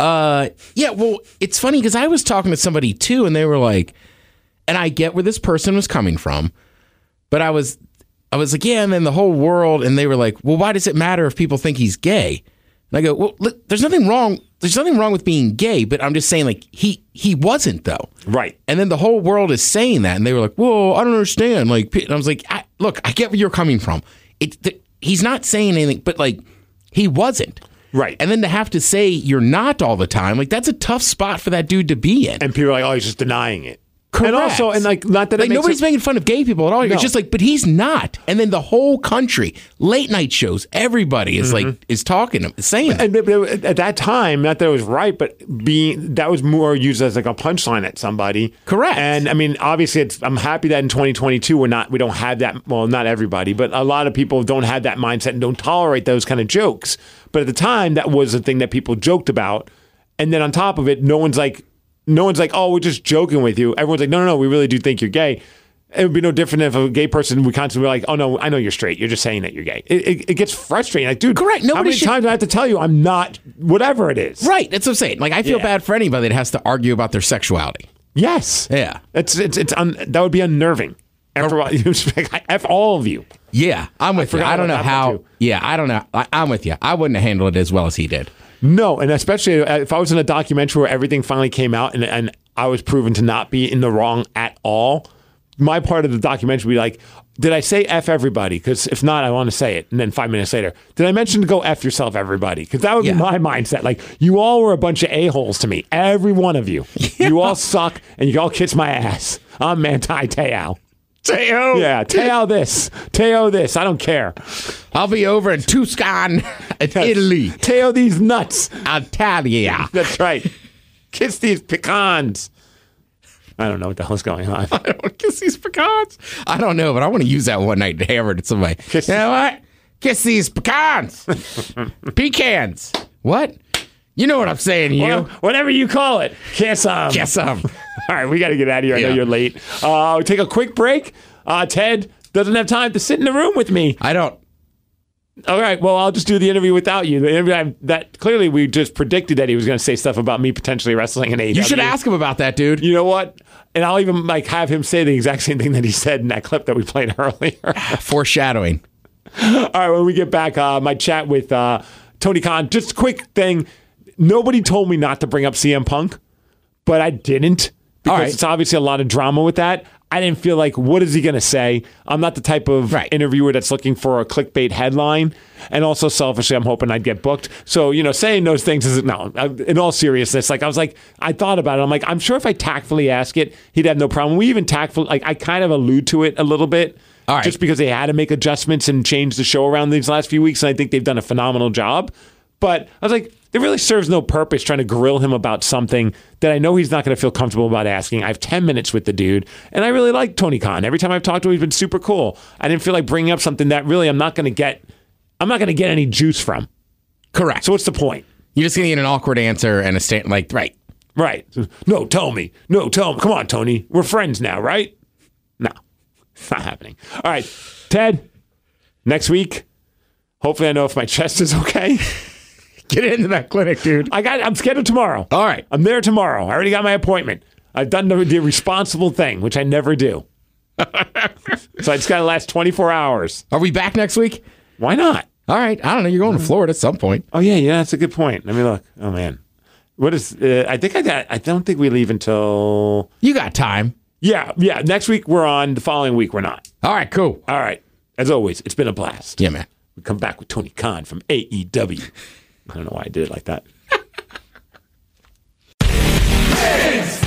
Yeah, well, it's funny because I was talking to somebody too, and they were like, and I get where this person was coming from, but I was like, yeah, and then the whole world, and they were like, well, why does it matter if people think he's gay? And I go, well, look, there's nothing wrong with being gay, but I'm just saying, like, he wasn't, though. Right. And then the whole world is saying that, and they were like, whoa, I don't understand. Like, and I was like, look, I get where you're coming from. He's not saying anything, but, like, he wasn't. Right. And then to have to say you're not all the time, like, that's a tough spot for that dude to be in. And people are like, oh, he's just denying it. Correct. And also, and like, not that like nobody's making fun of gay people at all. No. It's just like, but he's not. And then the whole country, late night shows, everybody is like is talking, saying. And at that time, not that it was right, but that was more used as like a punchline at somebody. Correct. And I mean, obviously, I'm happy that in 2022 we don't have that. Well, not everybody, but a lot of people don't have that mindset and don't tolerate those kind of jokes. But at the time, that was the thing that people joked about. And then on top of it, no one's like, oh, we're just joking with you. Everyone's like, no, we really do think you're gay. It would be no different if a gay person would constantly be like, oh, no, I know you're straight. You're just saying that you're gay. It gets frustrating. Like, dude, correct. How many times do I have to tell you I'm not whatever it is? Right. That's what I'm saying. Like, I feel bad for anybody that has to argue about their sexuality. Yes. Yeah. That would be unnerving. F all of you. Yeah, I'm with you. I don't know how. Yeah, I don't know. I'm with you. I wouldn't have handled it as well as he did. No, and especially if I was in a documentary where everything finally came out and I was proven to not be in the wrong at all, my part of the documentary would be like, did I say F everybody? Because if not, I want to say it. And then 5 minutes later, did I mention to go F yourself, everybody? Because that would be my mindset. Like, you all were a bunch of a-holes to me. Every one of you. Yeah. You all suck, and you all kiss my ass. I'm Manti Te'o. Teo. Yeah, Teo this. I don't care. I'll be over in Tuscan, Italy. Teo these nuts. Italia. That's right. Kiss these pecans. I don't know what the hell's going on. I don't kiss these pecans. I don't know, but I want to use that one night to hammer it at somebody. You know what? Kiss these pecans. Pecans. What? You know what I'm saying, you. Well, whatever you call it. Kiss them. Kiss them. All right, we got to get out of here. I know you're late. We'll take a quick break. Ted doesn't have time to sit in the room with me. I don't. All right, well, I'll just do the interview without you. The interview that clearly we just predicted that he was going to say stuff about me potentially wrestling in AEW. You should ask him about that, dude. You know what? And I'll even like have him say the exact same thing that he said in that clip that we played earlier. Foreshadowing. All right, when we get back, my chat with Tony Khan. Just a quick thing. Nobody told me not to bring up CM Punk, but I didn't because it's obviously a lot of drama with that. I didn't feel like, what is he going to say? I'm not the type of interviewer that's looking for a clickbait headline. And also, selfishly, I'm hoping I'd get booked. So, saying those things is, no, in all seriousness, like, I thought about it. I'm like, I'm sure if I tactfully ask it, he'd have no problem. We even tactfully, like, I kind of allude to it a little bit. Just because they had to make adjustments and change the show around these last few weeks. And I think they've done a phenomenal job. But I was like, it really serves no purpose trying to grill him about something that I know he's not going to feel comfortable about asking. I have 10 minutes with the dude, and I really like Tony Khan. Every time I've talked to him, he's been super cool. I didn't feel like bringing up something that really I'm not going to get any juice from. Correct. So what's the point? You're just going to get an awkward answer and a stand like, right. No, tell me. Come on, Tony. We're friends now, right? No, it's not happening. All right, Ted, next week, hopefully I know if my chest is okay. Get into that clinic, dude. I'm scheduled tomorrow. All right. I'm there tomorrow. I already got my appointment. I've done the responsible thing, which I never do. So I just got to last 24 hours. Are we back next week? Why not? All right. I don't know. You're going to Florida at some point. Oh, yeah, that's a good point. Let me look. Oh, man. What is, I don't think we leave until. You got time. Yeah. Next week we're on. The following week we're not. All right, cool. All right. As always, it's been a blast. Yeah, man. We come back with Tony Khan from AEW. I don't know why I did it like that. Pigs!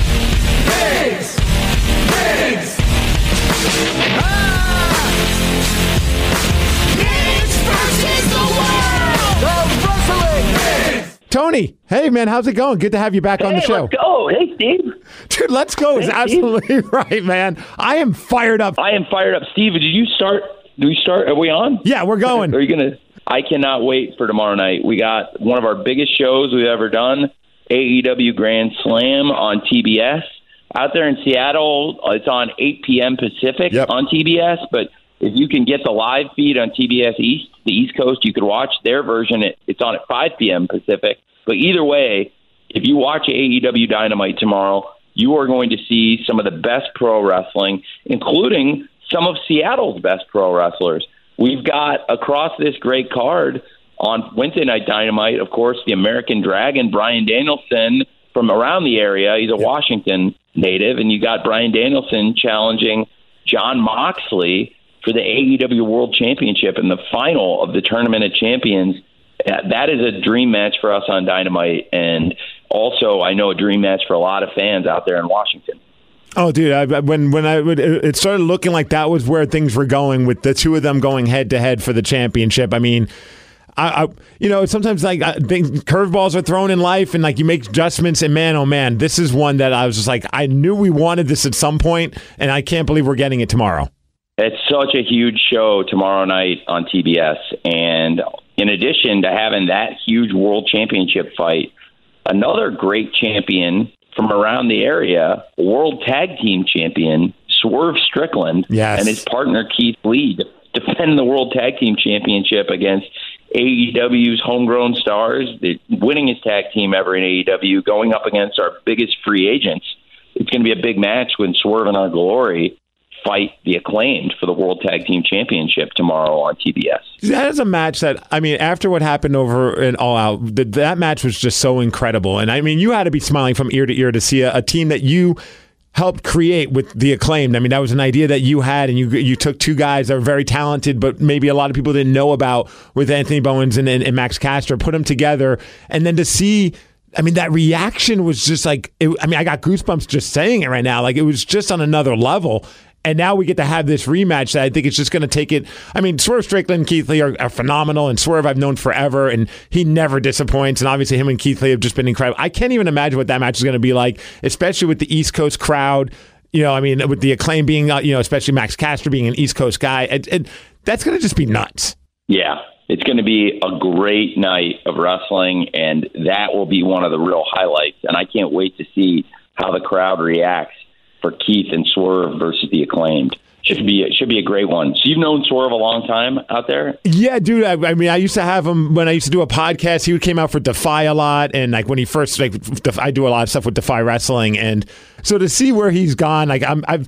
Tony, hey man, how's it going? Good to have you back on the show. Let's go. Hey, Steve. Dude, let's go is absolutely right, man. I am fired up. Steve, did you start? Do we start? Are we on? Yeah, we're going. Are you going to? I cannot wait for tomorrow night. We got one of our biggest shows we've ever done, AEW Grand Slam on TBS. Out there in Seattle, it's on 8 p.m. Pacific on TBS, but if you can get the live feed on TBS East, the East Coast, you could watch their version. It's on at 5 p.m. Pacific. But either way, if you watch AEW Dynamite tomorrow, you are going to see some of the best pro wrestling, including some of Seattle's best pro wrestlers. We've got across this great card on Wednesday Night Dynamite, of course, the American Dragon, Bryan Danielson from around the area. He's a Washington native. And you got Bryan Danielson challenging Jon Moxley for the AEW World Championship in the final of the Tournament of Champions. That is a dream match for us on Dynamite, and also I know a dream match for a lot of fans out there in Washington. Oh, dude! It started looking like that was where things were going with the two of them going head to head for the championship. I mean, sometimes like curveballs are thrown in life, and like you make adjustments. And man, oh man, this is one that I was just like, I knew we wanted this at some point, and I can't believe we're getting it tomorrow. It's such a huge show tomorrow night on TBS. And in addition to having that huge world championship fight, another great champion from around the area, world tag team champion, Swerve Strickland, and his partner Keith Lee defend the world tag team championship against AEW's homegrown stars, the winningest tag team ever in AEW, going up against our biggest free agents. It's going to be a big match when Swerve and Our Glory fight the Acclaimed for the World Tag Team Championship tomorrow on TBS. That is a match that, I mean, after what happened over in All Out, that match was just so incredible. And I mean, you had to be smiling from ear to ear to see a team that you helped create with the Acclaimed. I mean, that was an idea that you had, and you took two guys that were very talented, but maybe a lot of people didn't know about, with Anthony Bowens and Max Caster, put them together. And then to see, I mean, that reaction was just like, I got goosebumps just saying it right now. Like, it was just on another level. And now we get to have this rematch that I think it's just going to take it. I mean, Swerve Strickland and Keith Lee are phenomenal, and Swerve I've known forever, and he never disappoints. And obviously him and Keith Lee have just been incredible. I can't even imagine what that match is going to be like, especially with the East Coast crowd. You know, I mean, with the Acclaim being, especially Max Caster being an East Coast guy, that's going to just be nuts. Yeah, it's going to be a great night of wrestling, and that will be one of the real highlights. And I can't wait to see how the crowd reacts for Keith and Swerve versus the Acclaimed. Should be a great one. So you've known Swerve a long time out there? Yeah, dude. I mean, I used to have him when I used to do a podcast. He came out for Defy a lot, and like when he first, I do a lot of stuff with Defy Wrestling, and so to see where he's gone, like I've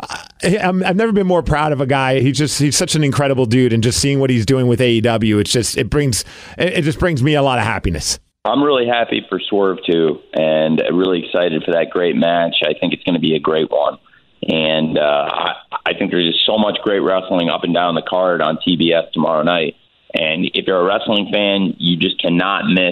never been more proud of a guy. He's such an incredible dude, and just seeing what he's doing with AEW, it just brings me a lot of happiness. I'm really happy for Swerve, too, and really excited for that great match. I think it's going to be a great one. And I think there's just so much great wrestling up and down the card on TBS tomorrow night. And if you're a wrestling fan, you just cannot miss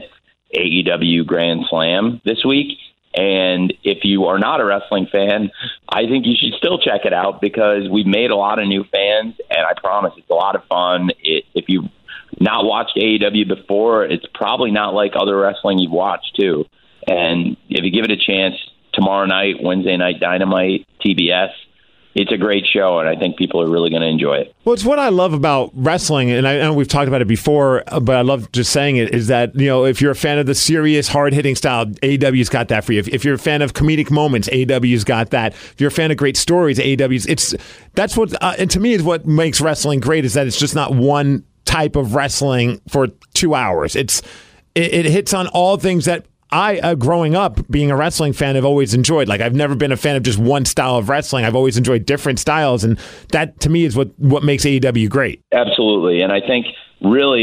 AEW Grand Slam this week. And if you are not a wrestling fan, I think you should still check it out, because we've made a lot of new fans, and I promise it's a lot of fun. If you not watched AEW before, it's probably not like other wrestling you've watched too. And if you give it a chance, tomorrow night, Wednesday Night Dynamite, TBS, it's a great show, and I think people are really going to enjoy it. Well, it's what I love about wrestling, and I know we've talked about it before, but I love just saying it, is that, if you're a fan of the serious, hard-hitting style, AEW's got that for you. If you're a fan of comedic moments, AEW's got that. If you're a fan of great stories, AEW's, that's what, and to me, is what makes wrestling great, is that it's just not one type of wrestling for 2 hours. It hits on all things that I, growing up, being a wrestling fan, have always enjoyed. Like, I've never been a fan of just one style of wrestling. I've always enjoyed different styles, and that, to me, is what makes AEW great. Absolutely, and I think, really,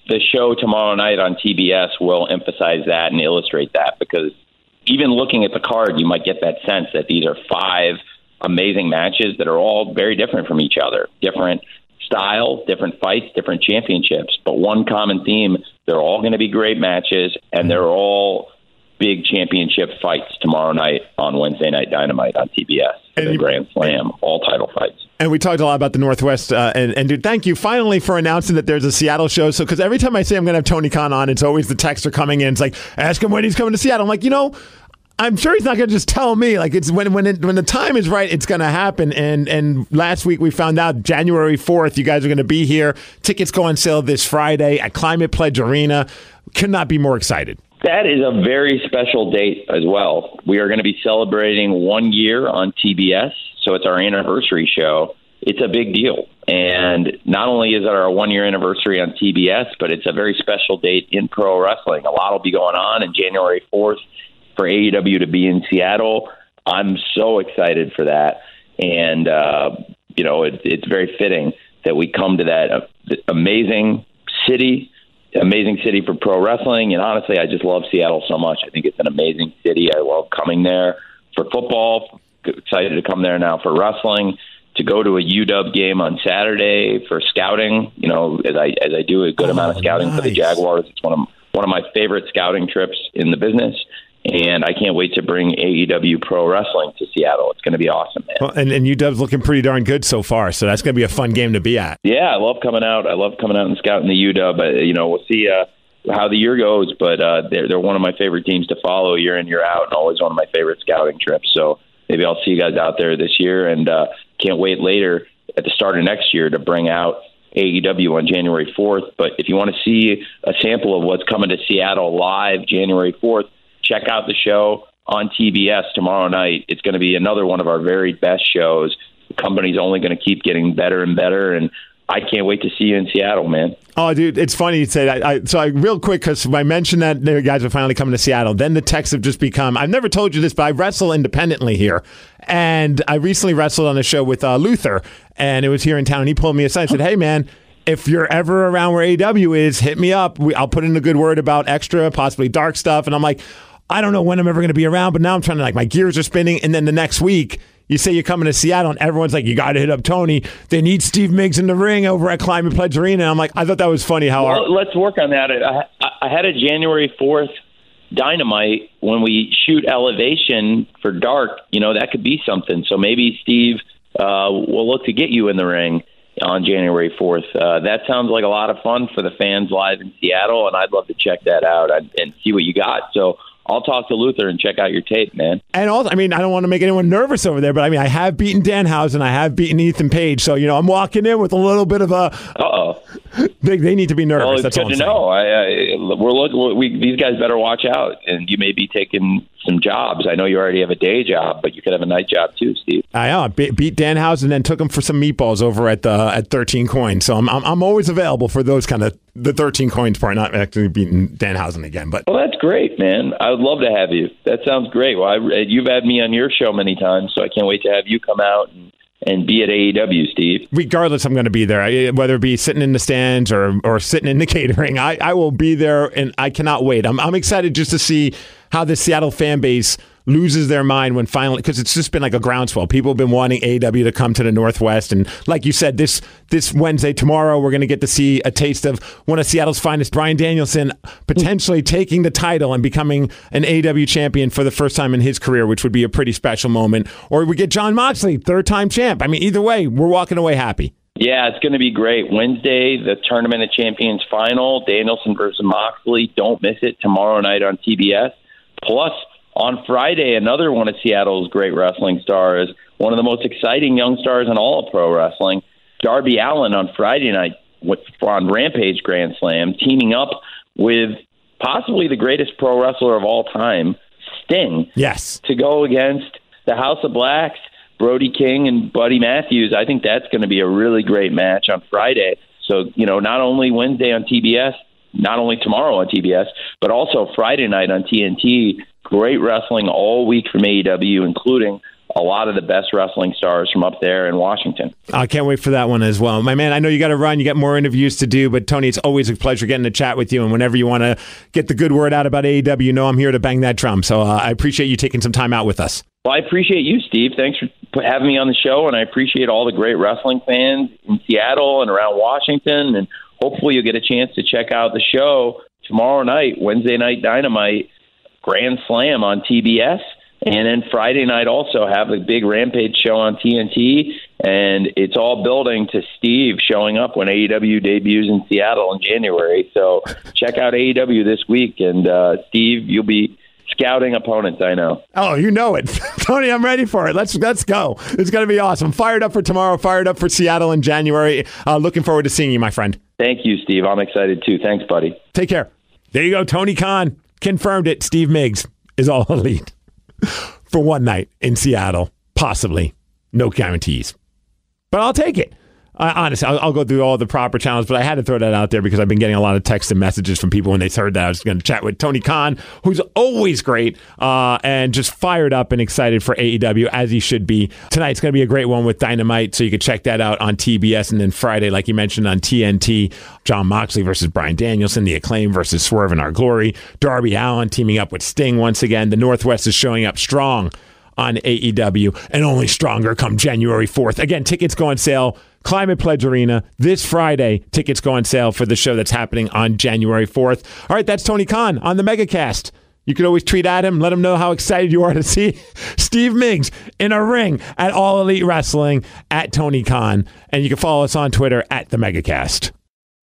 the show tomorrow night on TBS will emphasize that and illustrate that, because even looking at the card, you might get that sense that these are 5 amazing matches that are all very different from each other. Different styles, different fights, different championships. But one common theme, they're all going to be great matches, and they're all big championship fights tomorrow night on Wednesday Night Dynamite on TBS. The Grand Slam, all title fights. And we talked a lot about the Northwest. And dude, thank you finally for announcing that there's a Seattle show. So, because every time I say I'm going to have Tony Khan on, it's always the texter coming in. It's like, ask him when he's coming to Seattle. I'm like, I'm sure he's not going to just tell me. Like, it's when the time is right, it's going to happen. And last week we found out January 4th, you guys are going to be here. Tickets go on sale this Friday at Climate Pledge Arena. Could not be more excited. That is a very special date as well. We are going to be celebrating 1 year on TBS, so it's our anniversary show. It's a big deal. And not only is it our 1 year anniversary on TBS, but it's a very special date in pro wrestling. A lot will be going on in January 4th for AEW to be in Seattle. I'm so excited for that. And, it's very fitting that we come to that amazing city for pro wrestling. And honestly, I just love Seattle so much. I think it's an amazing city. I love coming there for football. Excited to come there now for wrestling. To go to a UW game on Saturday for scouting, as I do a good amount of scouting for the Jaguars. It's one of my favorite scouting trips in the business. And I can't wait to bring AEW Pro Wrestling to Seattle. It's going to be awesome, man. Well, and UW's looking pretty darn good so far, so that's going to be a fun game to be at. Yeah, I love coming out. And scouting the UW. We'll see how the year goes, but they're one of my favorite teams to follow year in, year out, and always one of my favorite scouting trips. So maybe I'll see you guys out there this year, and can't wait later at the start of next year to bring out AEW on January 4th. But if you want to see a sample of what's coming to Seattle live January 4th, check out the show on TBS tomorrow night. It's going to be another one of our very best shows. The company's only going to keep getting better and better, and I can't wait to see you in Seattle, man. Oh, dude, it's funny you say that. Real quick, because I mentioned that you guys are finally coming to Seattle, then the texts have just become, I've never told you this, but I wrestle independently here. And I recently wrestled on a show with Luther, and it was here in town, and he pulled me aside and said, hey, man, if you're ever around where AEW is, hit me up. I'll put in a good word about extra, possibly dark stuff. And I'm like, I don't know when I'm ever going to be around, but now I'm trying to, my gears are spinning. And then the next week, you say you're coming to Seattle, and everyone's like, you got to hit up Tony. They need Steve Miggs in the ring over at Climate Pledge Arena. And I'm like, I thought that was funny how let's work on that. I had a January 4th Dynamite when we shoot Elevation for Dark. That could be something. So maybe Steve will look to get you in the ring on January 4th. That sounds like a lot of fun for the fans live in Seattle, and I'd love to check that out and see what you got. So I'll talk to Luther and check out your tape, man. And also, I don't want to make anyone nervous over there, but I have beaten Danhausen, I have beaten Ethan Page, so I'm walking in with a little bit of a. They need to be nervous. Well, it's That's good to know. These guys better watch out, and you may be taking some jobs. I know you already have a day job, but you could have a night job too, Steve. I know. I beat Danhausen, then took him for some meatballs over at 13 Coins. So I'm always available for those kind of the 13 Coins part. Not actually beating Danhausen again, but well, that's great, man. I would love to have you. That sounds great. Well, you've had me on your show many times, so I can't wait to have you come out and be at AEW, Steve. Regardless, I'm going to be there. Whether it be sitting in the stands or sitting in the catering, I will be there, and I cannot wait. I'm excited just to see how the Seattle fan base loses their mind when finally, because it's just been like a groundswell. People have been wanting AEW to come to the Northwest, and like you said, this Wednesday, tomorrow, we're going to get to see a taste of one of Seattle's finest, Bryan Danielson, potentially taking the title and becoming an AEW champion for the first time in his career, which would be a pretty special moment. Or we get Jon Moxley, third-time champ. Either way, we're walking away happy. Yeah, it's going to be great. Wednesday, the Tournament of Champions final, Danielson versus Moxley. Don't miss it tomorrow night on TBS. Plus, on Friday, another one of Seattle's great wrestling stars, one of the most exciting young stars in all of pro wrestling, Darby Allin on Friday night on Rampage Grand Slam, teaming up with possibly the greatest pro wrestler of all time, Sting. Yes. To go against the House of Blacks, Brody King and Buddy Matthews. I think that's going to be a really great match on Friday. So, not only Wednesday on TBS, not only tomorrow on TBS, but also Friday night on TNT. Great wrestling all week from AEW, including a lot of the best wrestling stars from up there in Washington. I can't wait for that one as well. My man, I know you got to run. You got more interviews to do, but Tony, it's always a pleasure getting to chat with you. And whenever you want to get the good word out about AEW, you know I'm here to bang that drum. So I appreciate you taking some time out with us. Well, I appreciate you, Steve. Thanks for having me on the show, and I appreciate all the great wrestling fans in Seattle and around Washington. And hopefully you'll get a chance to check out the show tomorrow night, Wednesday Night Dynamite, Grand Slam on TBS. And then Friday night also have a big Rampage show on TNT, and it's all building to Steve showing up when AEW debuts in Seattle in January. So check out AEW this week, and Steve, you'll be scouting opponents, I know. Oh, you know it. Tony, I'm ready for it. Let's go. It's going to be awesome. Fired up for tomorrow, fired up for Seattle in January. Looking forward to seeing you, my friend. Thank you, Steve. I'm excited too. Thanks, buddy. Take care. There you go. Tony Khan confirmed it. Steve Miggs is All Elite for one night in Seattle. Possibly. No guarantees. But I'll take it. Honestly, I'll go through all the proper channels, but I had to throw that out there because I've been getting a lot of texts and messages from people when they heard that I was going to chat with Tony Khan, who's always great and just fired up and excited for AEW, as he should be. Tonight's going to be a great one with Dynamite, so you can check that out on TBS. And then Friday, like you mentioned, on TNT, Jon Moxley versus Bryan Danielson, The Acclaim versus Swerve in Our Glory, Darby Allin teaming up with Sting once again. The Northwest is showing up strong on AEW, and only stronger come January 4th. Again, tickets go on sale. Climate Pledge Arena this Friday. Tickets go on sale for the show that's happening on January 4th. All right, that's Tony Khan on the MegaCast. You can always tweet at him, let him know how excited you are to see Steve Miggs in a ring at All Elite Wrestling at Tony Khan. And you can follow us on Twitter at the MegaCast.